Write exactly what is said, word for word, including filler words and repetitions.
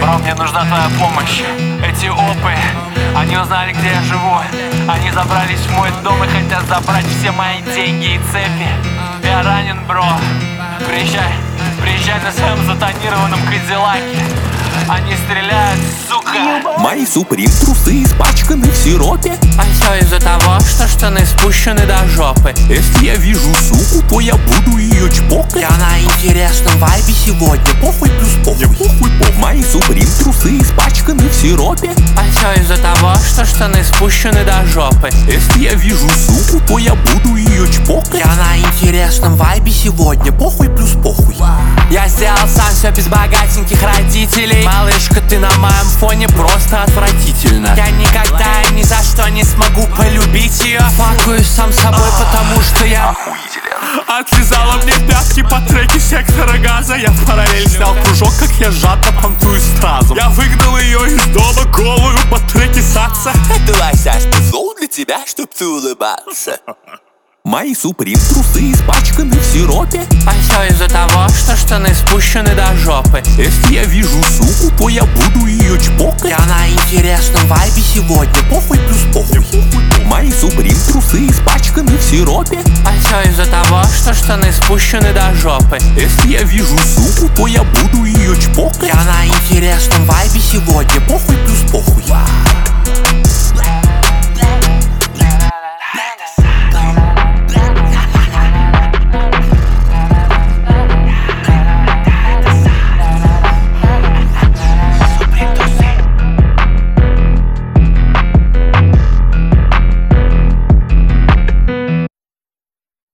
Бро, мне нужна твоя помощь. Эти опы, они узнали, где я живу. Они забрались в мой дом и хотят забрать все мои деньги и цепи. Я ранен, бро. Приезжай, приезжай на своем затонированном Кадиллаке. Они стреляют, сука. Мои суприм трусы испачканы в сиропе. А все из-за того, что штаны спущены до жопы. Если я вижу суку, то я буду ее чпокать. Я на интересном вайбе сегодня. Похуй плюс похуй. Мне похуй, похуй. Мои суприм трусы испачканы в сиропе. А все из-за того, что штаны спущены до жопы. Если я вижу суку, то я буду ее чпокать. Я на интересном вайбе сегодня. Похуй плюс похуй. Я сделал сам все без богатеньких родителей. Малышка, ты на моем фоне просто отвратительно. Я никогда и ни за что не смогу полюбить ее. Факую сам собой, потому что я охуителен. Отлизала мне пятки по треке сектора газа. Я в параллель снял кружок, как я жадно понтую стразом. Я выгнал ее из дома голую по треке сакса. Это лосяшный зол для тебя, чтоб ты улыбался. Мои суприм трусы испачканы в сиропе. А все из-за того, что штаны спущены до жопы. Если я вижу суку, то я буду ее чпокать. Я на интересном вайбе сегодня. Похуй плюс похуй. Мои суприм трусы испачканы в сиропе. А все из-за того, что штаны спущены до жопы. Если я вижу суку, то я буду ее чпокать. Я на интересном вайбе сегодня. Похуй плюс похуй.